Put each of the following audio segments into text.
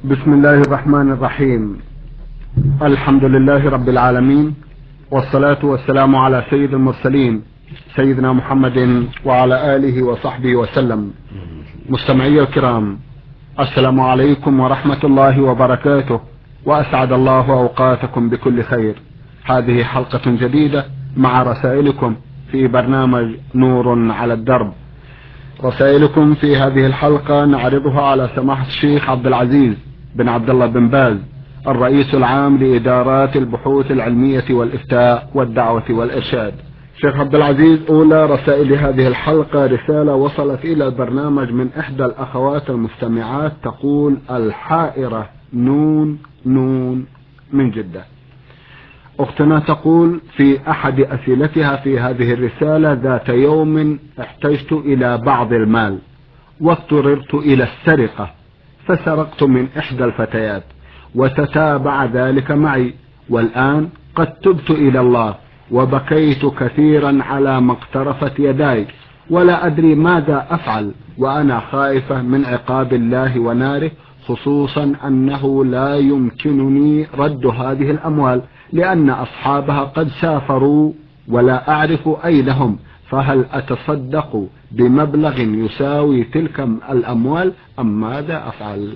بسم الله الرحمن الرحيم. الحمد لله رب العالمين، والصلاة والسلام على سيد المرسلين سيدنا محمد وعلى آله وصحبه وسلم. مستمعي الكرام، السلام عليكم ورحمة الله وبركاته، وأسعد الله أوقاتكم بكل خير. هذه حلقة جديدة مع رسائلكم في برنامج نور على الدرب. رسائلكم في هذه الحلقة نعرضها على سماحة الشيخ عبد العزيز بن عبد الله بن باز، الرئيس العام لإدارات البحوث العلمية والإفتاء والدعوة والإرشاد. شيخ عبد العزيز، أولى رسائل هذه الحلقة رسالة وصلت إلى البرنامج من إحدى الأخوات المستمعات تقول: الحائرة نون من جدة. أختنا تقول في أحد أسئلتها في هذه الرسالة: ذات يوم احتجت إلى بعض المال واضطررت إلى السرقة، فسرقت من إحدى الفتيات وتتابع ذلك معي، والآن قد تبت إلى الله وبكيت كثيرا على ما اقترفت يداي، ولا أدري ماذا أفعل، وأنا خائفة من عقاب الله وناره، خصوصا أنه لا يمكنني رد هذه الأموال لأن أصحابها قد سافروا ولا أعرف أين هم، فهل أتصدق بمبلغ يساوي تلك الأموال أم ماذا أفعل؟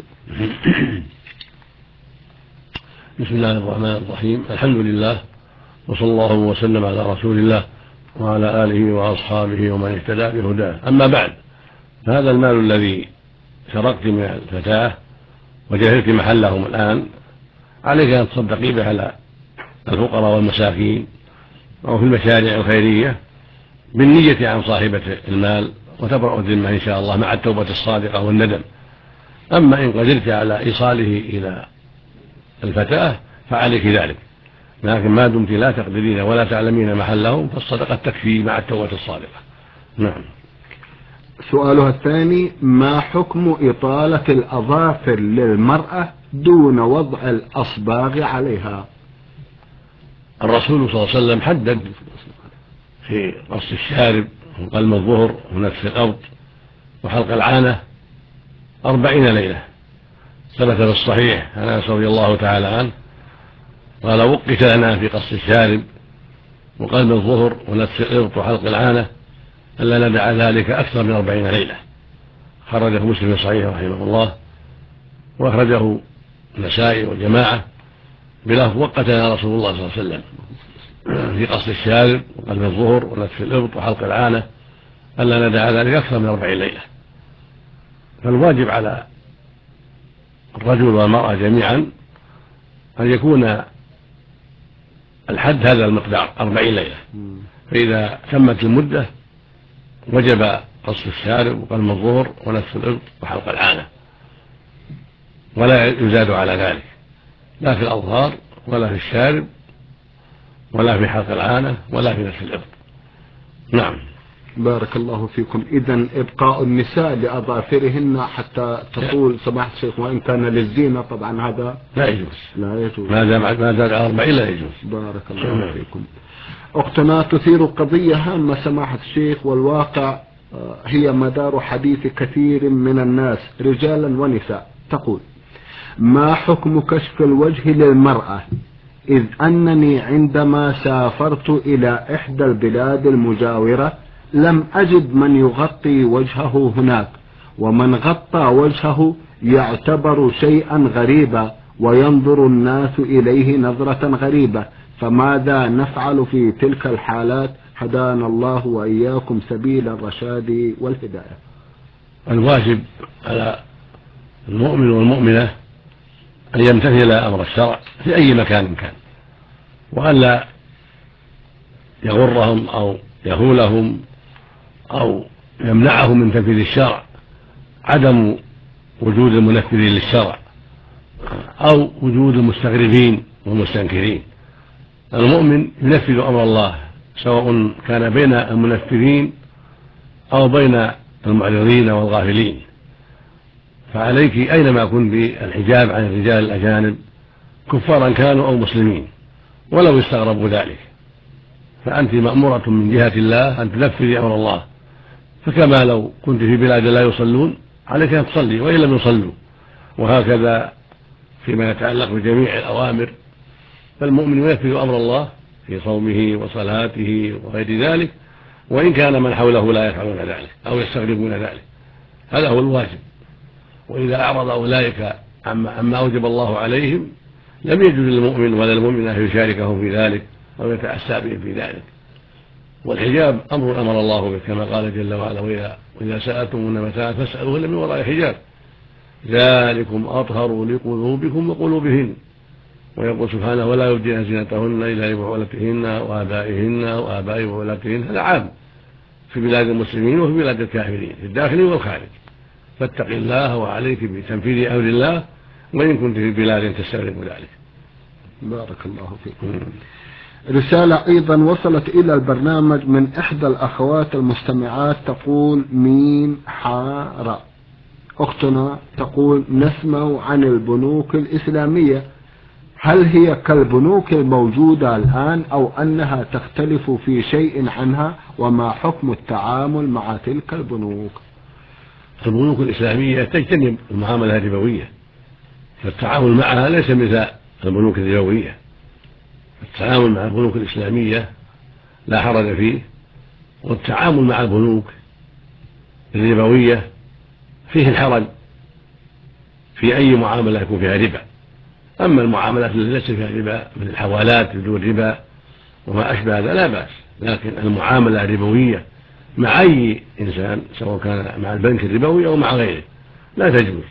بسم الله الرحمن الرحيم. الحمد لله، وصلى الله وسلم على رسول الله وعلى آله وأصحابه ومن اهتدى بهداه. أما بعد، هذا المال الذي سرقت من الفتاة وجهلت محلهم الآن عليك أن تصدقي به على الفقراء والمساكين أو في المشاريع الخيرية بالنية عن صاحبة المال وتبرأ الذمة إن شاء الله مع التوبة الصادقة والندم. أما إن قدرت على إيصاله إلى الفتاة فعليك ذلك، لكن ما دمت لا تقدرين ولا تعلمين محلهم فالصدقة تكفي مع التوبة الصادقة. نعم. سؤالها الثاني: ما حكم إطالة الأظافر للمرأة دون وضع الأصباغ عليها؟ الرسول صلى الله عليه وسلم حدد في قص الشارب وقلم الظهر ونتف الأرض وحلق العانة 40 ليلة. ثبت في الصحيح عن أنس رضي الله تعالى عنه قال: وقت لنا في قص الشارب وقلم الظهر ونتف الإرض وحلق العانة ألا ندع ذلك أكثر من 40 ليلة. خرجه مسلم في صحيح رحمه الله، وأخرجه النسائي وجماعة بلفظ: وقتنا رسول الله صلى الله عليه وسلم في قص الشارب وقلم الظهر ونتف الإرض وحلق العانة ألا ندع ذلك أكثر من 40 ليلة. فالواجب على الرجل والمرأة جميعا أن يكون الحد هذا المقدار 40 ليلة، فإذا تمت المدة وجب قص الشارب وقلم الظهر ونتف الإبط وحلق العانة، ولا يزاد على ذلك، لا في الأظهار ولا في الشارب ولا في حلق العانة ولا في نتف الإبط. نعم. بارك الله فيكم. إذن إبقاء النساء لأظافرهن حتى تطول سماحة الشيخ، وإن كان للزينة طبعا هذا لا يجوز، لا يجوز، ما زاد على 40 لا يجوز. بارك الله فيكم. أختنا تثير قضية هامة سماحة الشيخ، والواقع هي مدار حديث كثير من الناس رجالا ونساء. تقول: ما حكم كشف الوجه للمرأة، إذ أنني عندما سافرت إلى إحدى البلاد المجاورة لم أجد من يغطي وجهه هناك، ومن غطى وجهه يعتبر شيئا غريبا وينظر الناس إليه نظرة غريبة، فماذا نفعل في تلك الحالات؟ هدانا الله وإياكم سبيل الرشاد والهداية. الواجب على المؤمن والمؤمنة أن يمتثل أمر الشرع في أي مكان كان، وأن لا يغرهم أو يهولهم أو يمنعهم من تنفيذ الشرع عدم وجود المنفذين للشرع أو وجود المستغربين والمستنكرين. المؤمن ينفذ أمر الله سواء كان بين المنفذين أو بين المعرضين والغافلين، فعليك أينما كنت بالحجاب عن الرجال الأجانب كفارا كانوا أو مسلمين ولو استغربوا ذلك، فأنت مأمورة من جهة الله أن تنفذي أمر الله، فكما لو كنت في بلاد لا يصلون عليك أن تصلي وإن لم يصلوا، وهكذا فيما يتعلق بجميع الأوامر، فالمؤمن ينفذ أمر الله في صومه وصلاته وغير ذلك، وإن كان من حوله لا يفعلون ذلك أو يستغربون ذلك، هذا هو الواجب. وإذا أعرض أولئك عما أوجب الله عليهم لم يجوز للمؤمن ولا المؤمن أن يشاركهم في ذلك أو يتأسى بهم في ذلك. والحجاب أمر الله به كما قال جل وعلا: وإذا سألتموهن متاعا فاسألوهن من وراء حجاب ذلكم أطهر لقلوبكم وقلوبهن. ويقول سبحانه: ولا يبدين زينتهن إلا لبعولتهن وآبائهن وآباء بعولتهن. هذا عام في بلاد المسلمين وفي بلاد الكافرين في الداخل والخارج. فاتق الله وعليك بتنفيذ أمر الله وإن كنت في بلاد تستغرب ذلك. بارك الله فيكم. رسالة أيضا وصلت إلى البرنامج من إحدى الأخوات المستمعات تقول: مين حارة أختنا تقول: نسمع عن البنوك الإسلامية، هل هي كالبنوك الموجودة الآن أو أنها تختلف في شيء عنها؟ وما حكم التعامل مع تلك البنوك؟ البنوك الإسلامية تجتنب المعاملة الربوية، فالتعامل معها ليس مثل البنوك الربوية. التعامل مع البنوك الإسلامية لا حرج فيه، والتعامل مع البنوك الربوية فيه الحرج في أي معاملة يكون فيها ربا. أما المعاملات التي ليس فيها ربا من الحوالات بدون ربا وما أشبه هذا لا بأس، لكن المعاملة الربوية مع أي إنسان سواء كان مع البنك الربوي أو مع غيره لا تجوز.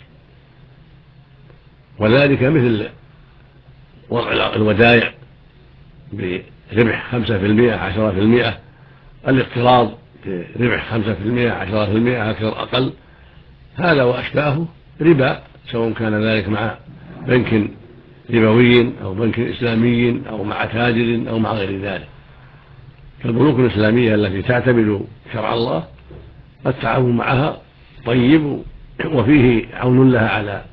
وذلك مثل وضع الودائع بربح 5% 10%، الاقتراض بربح 5% 10% أكثر أقل، هذا وأشباهه ربا، سواء كان ذلك مع بنك ربوي أو بنك إسلامي أو مع تاجر أو مع غير ذلك. فالبنوك الإسلامية التي تعتمد شرع الله التعاون معها طيب وفيه عون لها على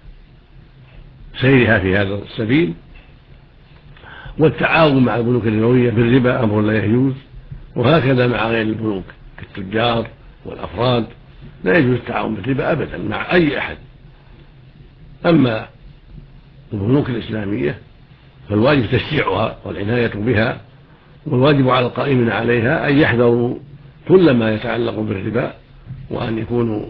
سيرها في هذا السبيل. والتعاون مع البنوك الربوية بالربا أمر لا يجوز، وهكذا مع غير البنوك كالتجار والأفراد لا يجوز التعاون بالربا أبدا مع أي أحد. أما البنوك الإسلامية فالواجب تشجيعها والعناية بها، والواجب على القائمين عليها أن يحذروا كل ما يتعلق بالربا، وأن يكونوا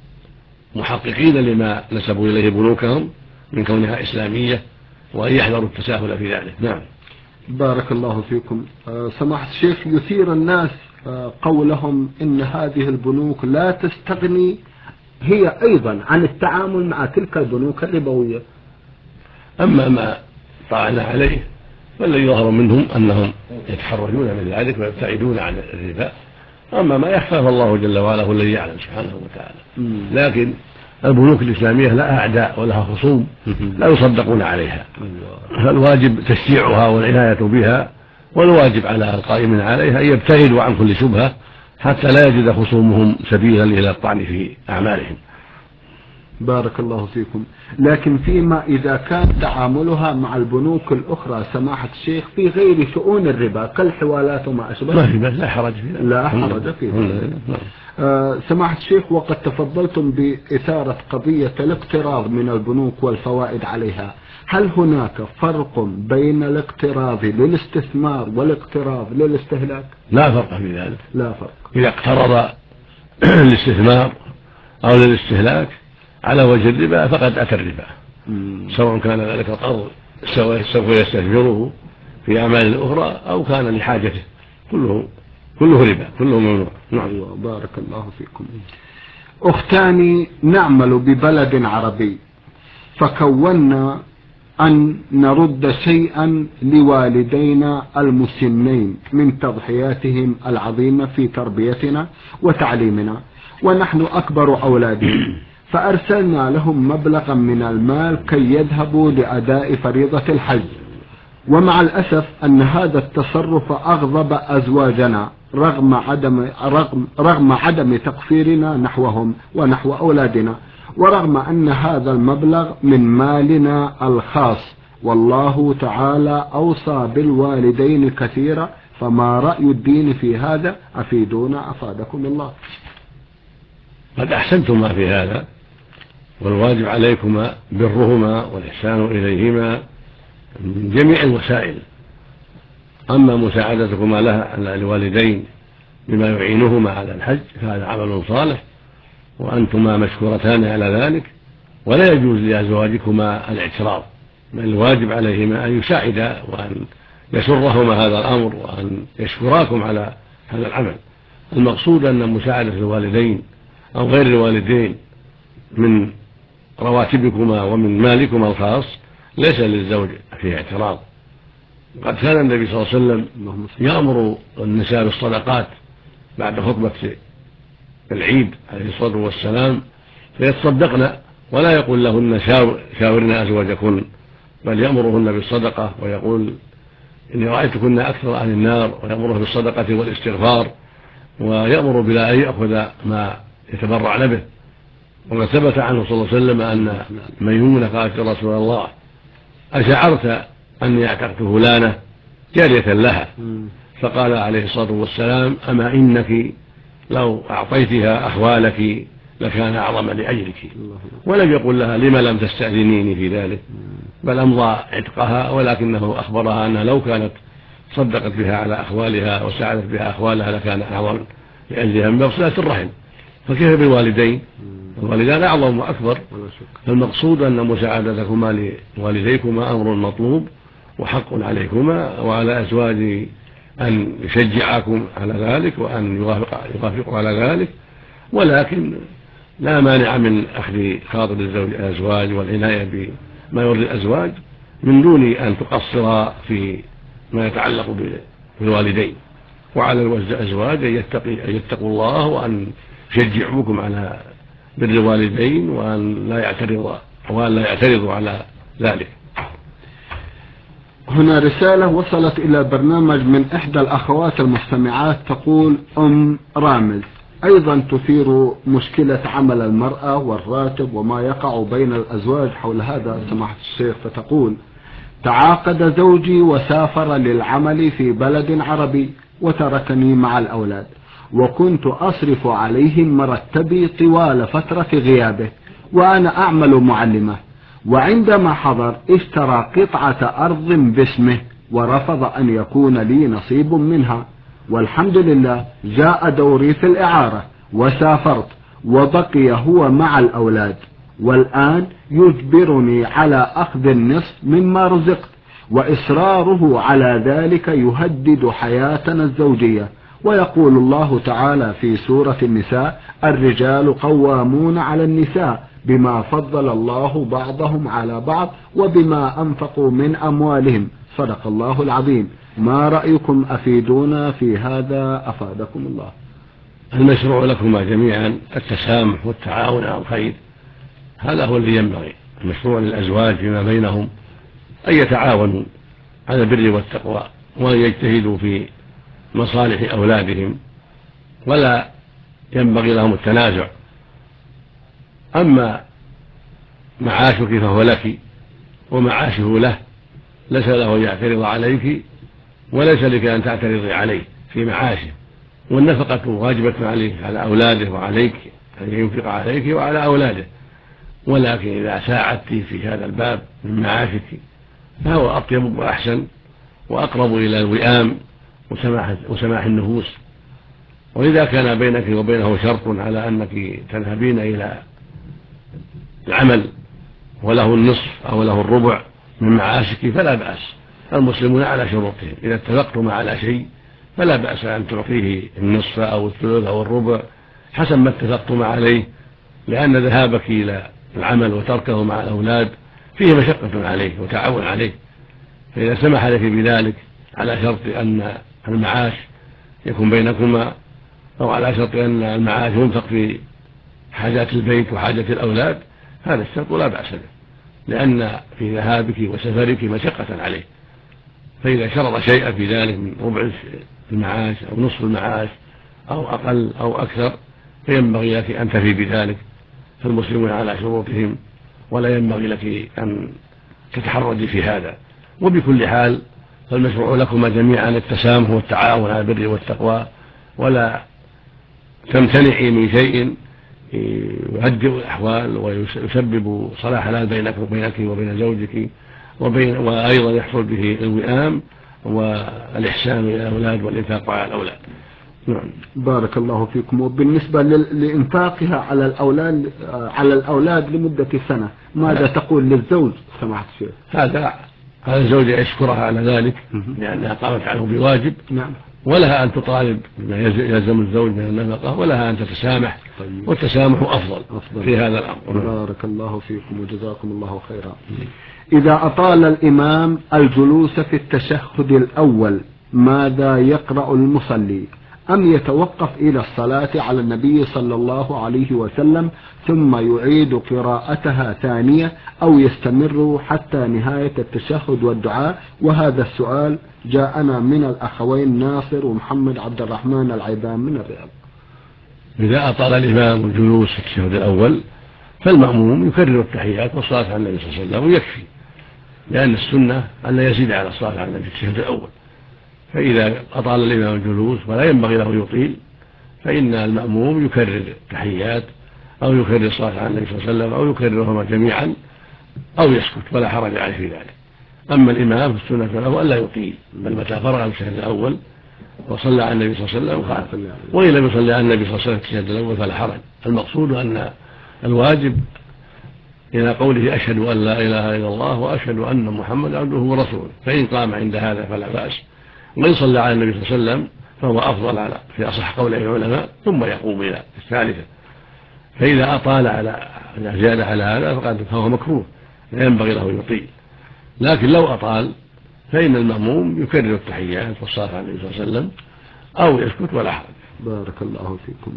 محققين لما نسبوا إليه بنوكهم من كونها إسلامية، وأن يحذروا التساهل في ذلك. نعم. بارك الله فيكم. سماحة الشيخ، يثير الناس قولهم إن هذه البنوك لا تستغني هي أيضا عن التعامل مع تلك البنوك الربوية. أما ما طعنا عليه فالذي يظهر منهم أنهم يتحرجون من ذلك ويبتعدون عن الربا، أما ما يخفى فالله جل وعلا هو الذي يعلم سبحانه وتعالى. لكن البنوك الإسلامية لها أعداء ولها خصوم لا يصدقون عليها، فالواجب تشجيعها والعناية بها، والواجب على القائمين عليها أن يبتعدوا عن كل شبهة حتى لا يجد خصومهم سبيلا إلى الطعن في أعمالهم. بارك الله فيكم. لكن فيما إذا كان تعاملها مع البنوك الأخرى سماحة الشيخ في غير شؤون الربا كالحوالات وما أشبه، لا حرج فيه. لا حرج فيه. سماحة الشيخ، وقد تفضلتم بإثارة قضية الاقتراض من البنوك والفوائد عليها، هل هناك فرق بين الاقتراض للاستثمار والاقتراض للاستهلاك؟ لا فرق في ذلك. لا فرق. إذا اقترض للاستثمار أو للاستهلاك على وجه الربا فقد أتى الربا، سواء كان ذلك القرض سوف يستثمره في أعمال أخرى أو كان لحاجته، كله ربا، كله ممنوع. نعم. بارك الله فيكم. أختان نعمل ببلد عربي، فكونا أن نرد شيئا لوالدينا المسنين من تضحياتهم العظيمة في تربيتنا وتعليمنا، ونحن أكبر أولادهم، فأرسلنا لهم مبلغا من المال كي يذهبوا لأداء فريضة الحج. ومع الأسف أن هذا التصرف أغضب أزواجنا رغم عدم تقصيرنا نحوهم ونحو أولادنا، ورغم أن هذا المبلغ من مالنا الخاص، والله تعالى أوصى بالوالدين كثيرا، فما رأي الدين في هذا؟ أفيدونا أفادكم الله. قد أحسنتم ما في هذا، والواجب عليكما برهما والإحسان إليهما من جميع الوسائل. أما مساعدتكما لها الوالدين بما يعينهما على الحج فهذا عمل صالح وأنتما مشكورتان على ذلك، ولا يجوز لأزواجكما الاعتراض، بل الواجب عليهما أن يساعدا وأن يسرهما هذا الأمر وأن يشكراكم على هذا العمل. المقصود أن مساعدة الوالدين أو غير الوالدين من رواتبكما ومن مالكما الخاص ليس للزوج فيه اعتراض. قد كان النبي صلى الله عليه وسلم يأمر النساء بالصدقات بعد خطبة العيد عليه الصلاة والسلام فيتصدقن، ولا يقول لهن شاورنا أزواجكن، بل يأمرهن بالصدقة ويقول إني رأيتكن أكثر أهل النار، ويأمره بالصدقة والاستغفار، ويأمر بلا أن يأخذ ما يتبرع به. وقد ثبت عنه صلى الله عليه وسلم أن ميمونة قالت يا رسول الله أشعرت أني اعتقت فلانة جارية لها؟ فقال عليه الصلاة والسلام أما إنك لو أعطيتها أخوالك لكان أعظم لأجرك. ولم يقل لها لما لم تستأذنيني في ذلك، بل أمضى عتقها، ولكنه أخبرها أنها لو كانت صدقت بها على أخوالها وساعدت بها أخوالها لكان أعظم لأجلها من صلة الرحم. فكيف بالوالدين؟ الوالدان أعظم وأكبر. فالمقصود أن مساعدتكما لوالديكما أمر مطلوب وحق عليكما، وعلى أزواج أن يشجعكم على ذلك وأن يوافقوا على ذلك، ولكن لا مانع من أخذ خاطر الأزواج والعناية بما يرضي الأزواج من دون أن تقصر في ما يتعلق بالوالدين. وعلى الأزواج أن يتقوا الله وأن يشجعوكم على بر الوالدين وأن لا يعترضوا على ذلك. هنا رسالة وصلت إلى برنامج من إحدى الأخوات المستمعات تقول أم رامز، أيضا تثير مشكلة عمل المرأة والراتب وما يقع بين الأزواج حول هذا سماحة الشيخ. فتقول تعاقد زوجي وسافر للعمل في بلد عربي وتركني مع الأولاد، وكنت أصرف عليهم مرتبي طوال فترة غيابه وأنا أعمل معلمة، وعندما حضر اشترى قطعة أرض باسمه ورفض أن يكون لي نصيب منها، والحمد لله جاء دوري في الإعارة وسافرت وبقي هو مع الأولاد، والآن يجبرني على أخذ النصف مما رزقت، وإصراره على ذلك يهدد حياتنا الزوجية. ويقول الله تعالى في سورة النساء الرجال قوامون على النساء بما فضل الله بعضهم على بعض وبما أنفقوا من أموالهم، صدق الله العظيم. ما رأيكم؟ أفيدونا في هذا أفادكم الله. المشروع لكما جميعا التسامح والتعاون على الخير، هذا هو الذي ينبغي. المشروع للأزواج فيما بينهم أن يتعاونوا على البر والتقوى وأن يجتهدوا في مصالح أولادهم، ولا ينبغي لهم التنازع. أما معاشك فهو لك ومعاشه له، ليس له أن يعترض عليك وليس لك أن تعترضي عليه في معاشه، والنفقة واجبة عليه على أولاده وعليك أن ينفق عليك وعلى أولاده، ولكن إذا ساعدت في هذا الباب من معاشك فهو أطيب وأحسن وأقرب إلى الوئام وسماح النفوس. وإذا كان بينك وبينه شرط على أنك تذهبين إلى العمل وله النصف أو له الربع من معاشك فلا بأس، المسلمون على شروطهم، إذا اتفقتم على شيء فلا بأس أن تعطيه النصف أو الثلث أو الربع حسب ما اتفقتم عليه، لأن ذهابك إلى العمل وتركه مع الأولاد فيه مشقة عليه وتعاون عليه. فإذا سمح لك بذلك على شرط أن المعاش يكون بينكما، أو على شرط أن المعاش ينفق في حاجات البيت وحاجة الأولاد، هذا الشرط لا بأس به، لأن في ذهابك وسفرك مشقة عليه. فإذا شرط شيئا في ذلك من ربع المعاش أو نصف المعاش أو أقل أو أكثر فينبغي لك أن تفي بذلك، فالمسلمون على شروطهم ولا ينبغي لك أن تتحرجي في هذا. وبكل حال فالمشروع لكما جميعا التسامح والتعاون على البر والتقوى، ولا تمتنعي من شيء يهدئ الأحوال ويسبب صلاح الحال بينك وبين زوجك وأيضا يحصل به الوئام والإحسان إلى الأولاد والإنفاق على الأولاد. نعم. بارك الله فيكم. وبالنسبة لإنفاقها على الأولاد لمدة سنة، ماذا تقول للزوج سماحة الشيخ؟ هذا الزوجة يشكرها على ذلك لأنها قامت عنه بواجب. نعم. ولها أن تطالب بما يلزم الزوج من النفقة، ولها أن تتسامح. طيب. والتسامح أفضل في هذا الأمر. بارك الله فيكم وجزاكم الله خيرا. إذا أطال الإمام الجلوس في التشهد الأول ماذا يقرأ المصلي؟ أم يتوقف إلى الصلاة على النبي صلى الله عليه وسلم ثم يعيد قراءتها ثانية، أو يستمر حتى نهاية التشهد والدعاء؟ وهذا السؤال جاءنا من الأخوين ناصر ومحمد عبد الرحمن العيبان من الرياض. إذا أطال الإمام الجلوس في التشهد الأول فالمأموم يكرر التحيات والصلاة على النبي صلى الله عليه وسلم ويكفي، لأن السنة أن لا يزيد على الصلاة على النبي في التشهد الأول. فإذا أطال الإمام الجلوس ولا ينبغي له يطيل فإن المأموم يكرر التحيات أو يكرر الصلاة على النبي صلى الله عليه وسلم أو يكررهما جميعا أو يسكت ولا حرج عليه في ذلك. أما الإمام في السنة له ألا يطيل، بل متى فرغ من التشهد الأول وصلى على النبي صلى الله عليه وسلم قال، وإن لم يصلي على النبي صلى الله عليه وسلم في التشهد الأول فلا حرج. المقصود أن الواجب إلى قوله أشهد أن لا إله إلا الله وأشهد أن محمد عبده ورسوله، فإن قام عند هذا فلا بأس، وإن صلى على النبي صلى الله عليه وسلم فهو أفضل في أصح قوله العلماء، ثم يقوم إلى الثالثة. فإذا أطال على زيادة على هذا فهو مكروه، لا ينبغي له يطيل. لكن لو أطال فإن المأموم يكرر التحيات والصلاة على النبي صلى الله عليه وسلم أو يسكت ولا حرج. بارك الله فيكم.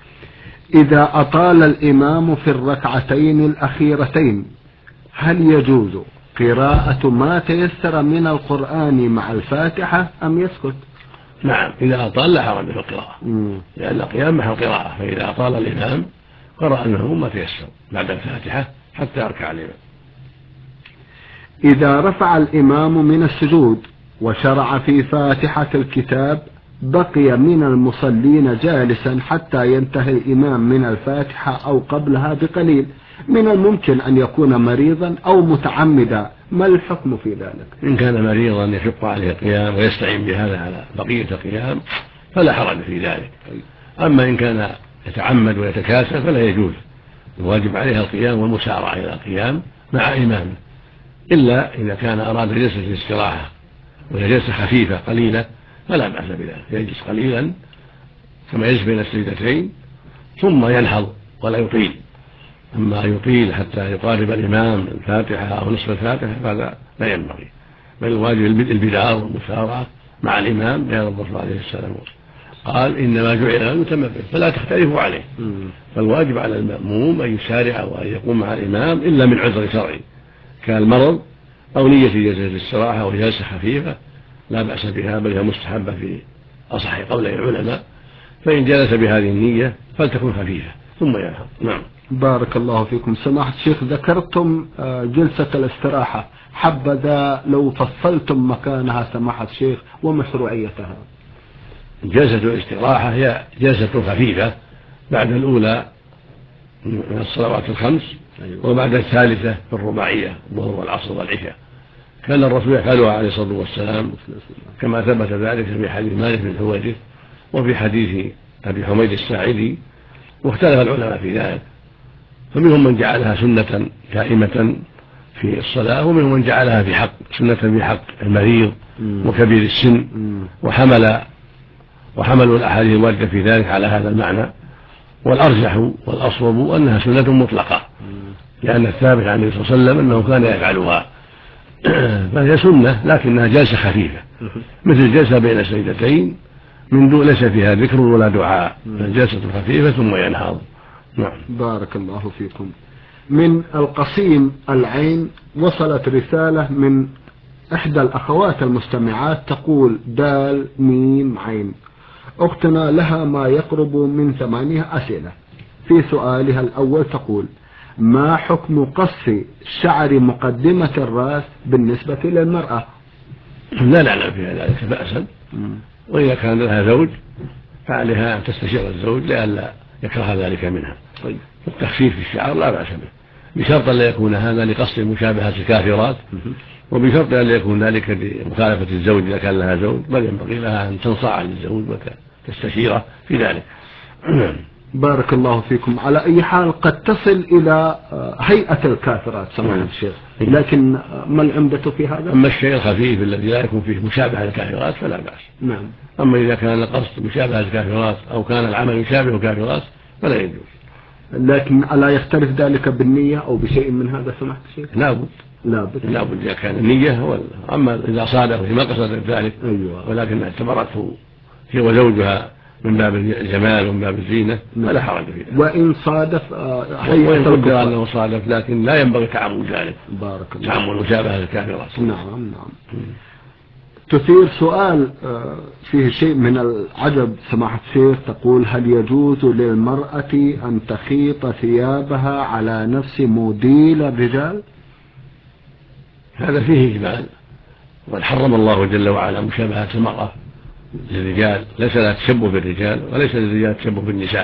إذا أطال الإمام في الركعتين الأخيرتين هل يجوز قراءة ما تيسر من القرآن مع الفاتحة أم يسكت؟ نعم، إذا أطال لا حرج في القراءة، لأن القيام محل القراءة، فإذا أطال الإمام قرأ أنه ما تيسر بعد الفاتحة حتى يركع الإمام. إذا رفع الإمام من السجود وشرع في فاتحة الكتاب بقي من المصلين جالسا حتى ينتهي الإمام من الفاتحة أو قبلها بقليل، من الممكن أن يكون مريضا أو متعمدا، ما الحكم في ذلك؟ إن كان مريضا يشق عليه القيام ويستعين بهذا على بقية القيام فلا حرج في ذلك. أما إن كان يتعمد ويتكاسل فلا يجوز، الواجب عليه القيام والمسارعة إلى القيام مع إمامه، إلا إذا كان أراد جلسة الاستراحة وهي جلسة خفيفة قليلة فلا بأس بذلك، يجلس قليلا كما يجلس بين السجدتين ثم ينهض ولا يطيل. أما يطيل حتى يقارب الإمام الفاتحة أو نصف الفاتحة فهذا لا ينبغي، بل الواجب البدار والمسارعة مع الإمام، لأن الرسول عليه السلام قال إنما جعل المتم به فلا تختلفوا عليه. فالواجب على المأموم أن يسارع وأن يقوم مع الإمام إلا من عذر شرعي كالمرض أو نية جلسة الاستراحة وجلسة خفيفة لا بأس بها، بل هي مستحبة في أصح قولي العلماء، فإن جلس بهذه النية فلتكن خفيفة ثم ينهض. نعم. بارك الله فيكم. سماحة الشيخ ذكرتم جلسة الاستراحة، حبذا لو فصلتم مكانها سماحة الشيخ ومشروعيتها. جلسة الاستراحة هي جلسة خفيفة بعد الأولى من الصلوات الخمس وبعد الثالثة في الرباعية الظهر والعصر والعشاء، كان الرسول يفعلها عليه الصلاة والسلام كما ثبت ذلك في حديث مالك بن حويرث وفي حديث أبي حميد الساعدي، واختلف العلماء في ذلك، فمنهم من جعلها سنة دائمة في الصلاة، ومنهم من جعلها في حق سنة في حق المريض وكبير السن، وحملوا الأحاديث الواردة في ذلك على هذا المعنى. والأرجح والأصوب أنها سنة مطلقة، لأن الثابت عن النبي صلى الله عليه وسلم أنه كان يفعلها، فهي سنة لكنها جلسة خفيفة مثل جلسة بين السجدتين من دون ليس فيها ذكر ولا دعاء، جلسة خفيفة ثم ينهض. نعم. بارك الله فيكم. من القصيم العين وصلت رسالة من إحدى الأخوات المستمعات تقول دال ميم عين، أختنا لها ما يقرب من 8 أسئلة. في سؤالها الأول تقول: ما حكم قص شعر مقدمة الرأس بالنسبة للمرأة؟ لا نعلم في ذلك بأسا، وإذا كان لها زوج فعليها أن تستشير الزوج لئلا يكره ذلك منها. طيب. التخفيف في الشعر لا بأس به، بشرط أن لا يكون هذا لقصد مشابهة الكافرات، وبشرط أن لا يكون ذلك لمخالفة الزوج إذا كان لها زوج، بل ينبغي لها أن تنصاع للزوج وتستشيره في ذلك. بارك الله فيكم. على أي حال قد تصل إلى هيئة الكافرات سماحة الشيخ، لكن ما العمدة في هذا؟ أما الشيء الخفيف الذي لا يكون فيه مشابهة الكافرات فلا بأس. نعم. أما إذا كان القصد مشابهة الكافرات أو كان العمل يشابه الكافرات فلا يجوز. لكن ألا يختلف ذلك بالنية أو بشيء من هذا سماحة الشيخ؟ لابد إذا كان النية أما إذا صادف ما قصد ذلك. أيوة. ولكن اعتبرته هي وزوجها من باب الجمال ومن باب الزينة فلا حرج في ذلك. وإن صادف وإن قدر أنه صادف، لكن لا ينبغي تعمل ذلك. بارك الله. تعمل مشابهة الكافرات. نعم. تثير سؤال فيه شيء من العجب سماحة الشيخ، تقول: هل يجوز للمرأة أن تخيط ثيابها على نفس موديل الرجال؟ هذا فيه إجمال، وقد حرم الله جل وعلا مشابهة المرأة للرجال، ليس لها تشبه بالرجال وليس للرجال تشبه بالنساء.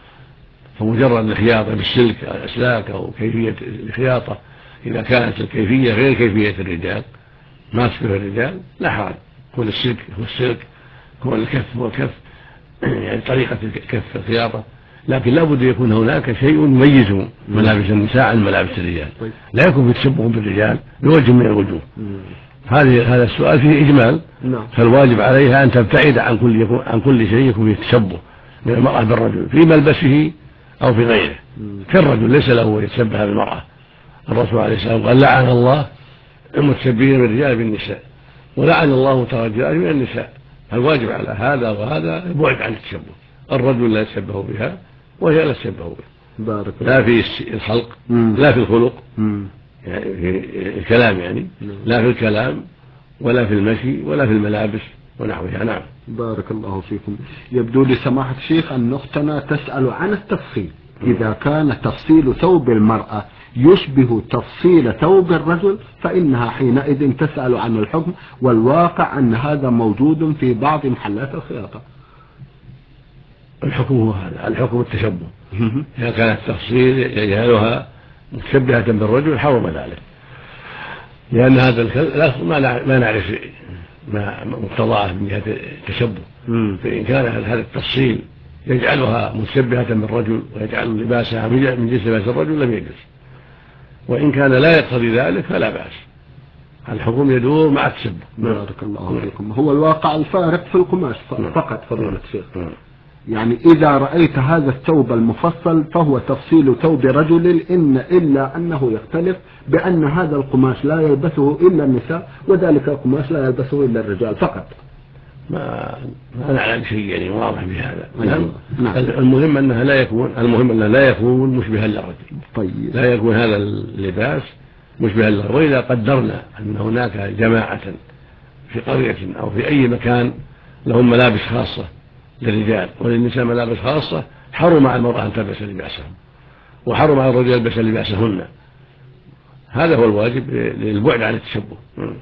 فمجرد الخياطة بالسلك أو الأسلاك أو كيفية الخياطة إذا كانت الكيفية غير كيفية الرجال ما تشبه الرجال لا حرج. كل السلك هو السلك، كل الكف هو الكف، يعني طريقة الكف الخياطة. لكن لا بد يكون هناك شيء يميز ملابس النساء عن ملابس الرجال، لا يكون في تشبه بالرجال بوجه من الوجوه. هذا السؤال فيه إجمال. فالواجب عليها أن تبتعد عن كل شيء يكون فيه تشبه من المرأة بالرجل في ملبسه أو في غيره. كالرجل ليس له يتشبه بالمرأة. الرسول عليه الصلاة والسلام قال: لعن الله المتشبهين بالرجال بالنساء، ولعن الله الرجال من النساء. الواجب على هذا وهذا البعد عن التشبه. الرجل لا يتشبه بها وهي لا تشبه به، لا في الخلق لا في الخلق، يعني في الكلام، يعني لا في الكلام ولا في المشي ولا في الملابس ونحوها. نعم. بارك الله فيكم. يبدو لي سماحة الشيخ أن أختنا تسأل عن التفصيل. إذا كان تفصيل ثوب المرأة يشبه تفصيل ثوب الرجل فإنها حينئذ تسأل عن الحكم، والواقع أن هذا موجود في بعض محلات الخياطة. الحكم هو هذا، الحكم التشبه. إذا كان التفصيل يجعلها مشبهة بالرجل حرم ذلك، لأن هذا ما نعرف ما مقتضاه من جهة التشبه. فإن كان هذا التفصيل يجعلها مشبهة بالرجل ويجعل لباسها من جنس لباس الرجل لم يجوز، وإن كان لا يقتضي ذلك فلا بأس. الحكم يدور مع التشبه. بارك الله فيكم. هو الواقع الفارق في القماش فقط فضيلة الشيخ. يعني إذا رأيت هذا الثوب المفصل فهو تفصيل ثوب رجل إلا أنه يختلف بأن هذا القماش لا يلبسه إلا النساء وذلك القماش لا يلبسه إلا الرجال فقط. ما نعلم شيء يعني واضح بهذا. نعم. المهم أنه لا يكون مشبها للرجل. طيب. لا يكون هذا اللباس مشبها للرجل. وإذا قدرنا أن هناك جماعة في قرية أو في أي مكان لهم ملابس خاصة للرجال وللنساء ملابس خاصة، حرم على المرأة أن تلبس لباسهم وحرم على الرجال يلبس لباسهن. هذا هو الواجب للبعد عن التشبه.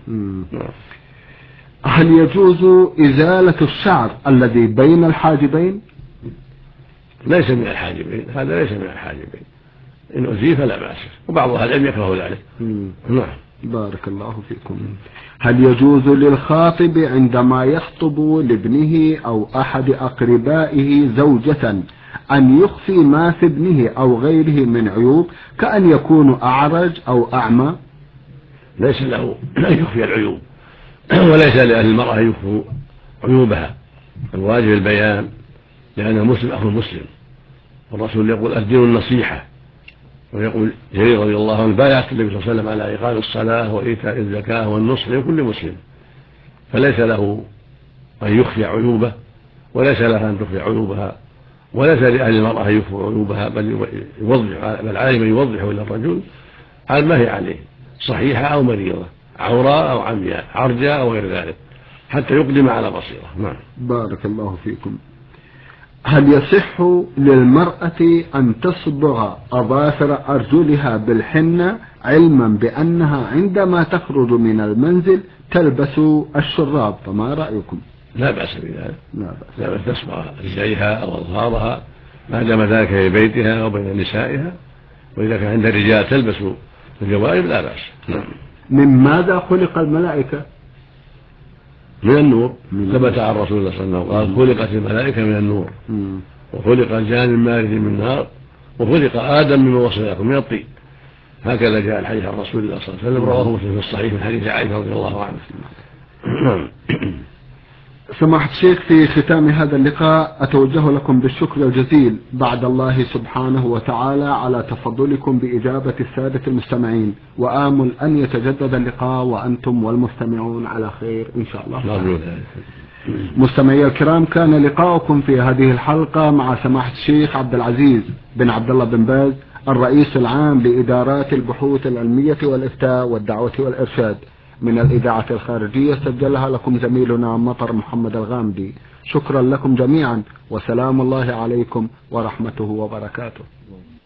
هل يجوز إزالة الشعر الذي بين الحاجبين؟ ليس من الحاجبين، هذا ليس من الحاجبين. إن أزيل فلا بأس، وبعض أهل العلم يكره ذلك. نعم. بارك الله فيكم. هل يجوز للخاطب عندما يخطب لابنه أو أحد أقربائه زوجة أن يخفي ما في ابنه أو غيره من عيوب كأن يكون أعرج أو أعمى؟ ليس له أن يخفي العيوب، وليس لأهل المرأة يخفوا عيوبها. الواجب البيان، لأن المسلم أخو المسلم، والرسول يقول: الدين النصيحة. ويقول جرير رضي الله عنه: بايعت النبي صلى الله عليه وسلم على إقام الصلاة وإيتاء الزكاة والنصح لكل مسلم. فليس له أن يخفي عيوبه، وليس لها أن تخفي عيوبها، وليس لأهل المرأة أن يخفوا عيوبها، بل عليه من يوضح إلى الرجل على ما هي عليه، صحيحة أو مريضة، عوراء أو عمياء، عرجاء أو غير ذلك، حتى يقدم على بصيرة. نعم. بارك الله فيكم. هل يصح للمرأة أن تصبغ أظافر أرجلها بالحنة علما بأنها عندما تخرج من المنزل تلبس الشراب؟ فما رأيكم؟ لا بأس بذلك. لا بأس تصبغ رجليها أو أظهارها ما دام ذلك في بيتها أو بين نسائها، وإذا كان عند الرجال تلبس الجوارب لا بأس. من ماذا خلق الملائكة؟ من النور. ثبت عن رسول الله صلى الله عليه وسلم قال خلقت الملائكة من النور، وخلق الجان المارد من النار، وخلق آدم مما وصفكم من الطين. هكذا جاء الحديث عن رسول الله صلى الله عليه وسلم، رواه مسلم في الصحيح من حديث عائشة رضي الله عنها. سماحة الشيخ، في ختام هذا اللقاء أتوجه لكم بالشكر الجزيل بعد الله سبحانه وتعالى على تفضلكم بإجابة السادة المستمعين، وآمل أن يتجدد اللقاء وأنتم والمستمعون على خير إن شاء الله. مستمعي الكرام، كان لقاؤكم في هذه الحلقة مع سماحة الشيخ عبد العزيز بن عبد الله بن باز، الرئيس العام لإدارات البحوث العلمية والإفتاء والدعوة والإرشاد، من الإذاعة الخارجية. سجلها لكم زميلنا مطر محمد الغامدي. شكرا لكم جميعا، وسلام الله عليكم ورحمته وبركاته.